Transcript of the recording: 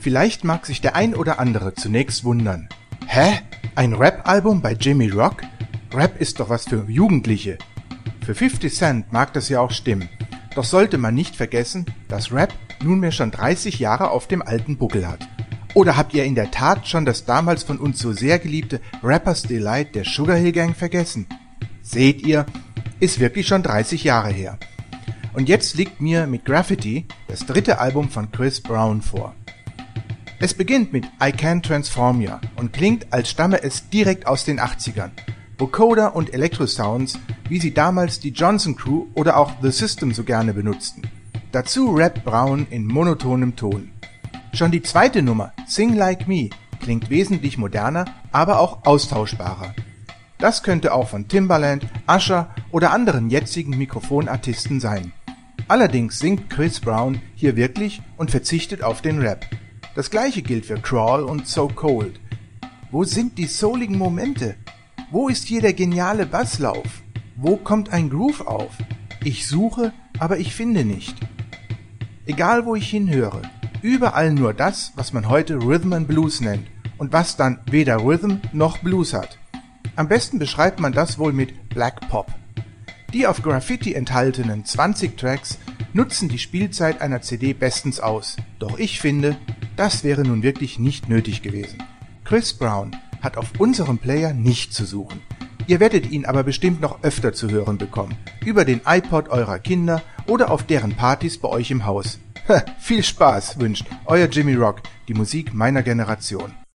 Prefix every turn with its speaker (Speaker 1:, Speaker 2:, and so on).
Speaker 1: Vielleicht mag sich der ein oder andere zunächst wundern. Hä? Ein Rap-Album bei Jimmy Rock? Rap ist doch was für Jugendliche. Für 50 Cent mag das ja auch stimmen. Doch sollte man nicht vergessen, dass Rap nunmehr schon 30 Jahre auf dem alten Buckel hat. Oder habt ihr in der Tat schon das damals von uns so sehr geliebte Rapper's Delight der Sugar Hill Gang vergessen? Seht ihr, ist wirklich schon 30 Jahre her. Und jetzt liegt mir mit Graffiti das dritte Album von Chris Brown vor. Es beginnt mit I Can't Transform Ya und klingt, als stamme es direkt aus den 80ern. Vocoder und Electro-Sounds, wie sie damals die Johnson Crew oder auch The System so gerne benutzten. Dazu rappt Brown in monotonem Ton. Schon die zweite Nummer, Sing Like Me, klingt wesentlich moderner, aber auch austauschbarer. Das könnte auch von Timbaland, Usher oder anderen jetzigen Mikrofonartisten sein. Allerdings singt Chris Brown hier wirklich und verzichtet auf den Rap. Das gleiche gilt für Crawl und So Cold. Wo sind die souligen Momente? Wo ist hier der geniale Basslauf? Wo kommt ein Groove auf? Ich suche, aber ich finde nicht. Egal wo ich hinhöre, überall nur das, was man heute Rhythm and Blues nennt und was dann weder Rhythm noch Blues hat. Am besten beschreibt man das wohl mit Black Pop. Die auf Graffiti enthaltenen 20 Tracks nutzen die Spielzeit einer CD bestens aus. Doch ich finde, das wäre nun wirklich nicht nötig gewesen. Chris Brown hat auf unserem Player nicht zu suchen. Ihr werdet ihn aber bestimmt noch öfter zu hören bekommen. Über den iPod eurer Kinder oder auf deren Partys bei euch im Haus. Viel Spaß wünscht euer Jimmy Rock, die Musik meiner Generation.